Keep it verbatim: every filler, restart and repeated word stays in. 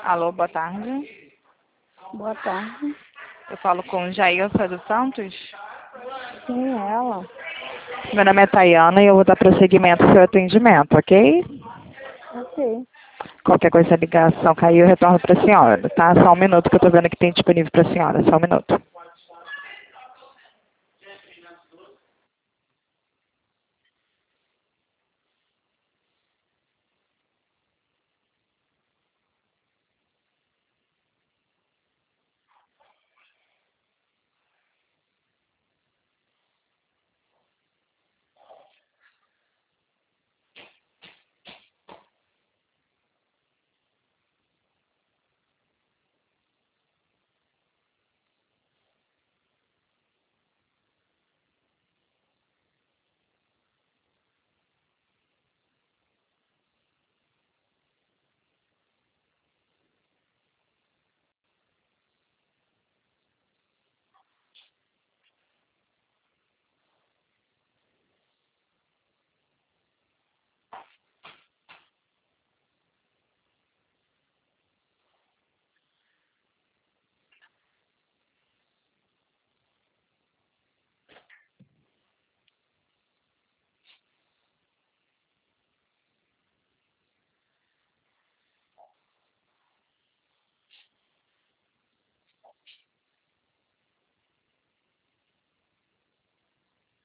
Alô, boa tarde. Boa tarde. Eu falo com Jailson dos Santos. Sim, ela. Meu nome é Tayana e eu vou dar prosseguimento ao seu atendimento, ok? Ok. Qualquer coisa, a ligação caiu, eu retorno para a senhora, tá? Só um minuto que eu estou vendo que tem disponível para a senhora, só um minuto.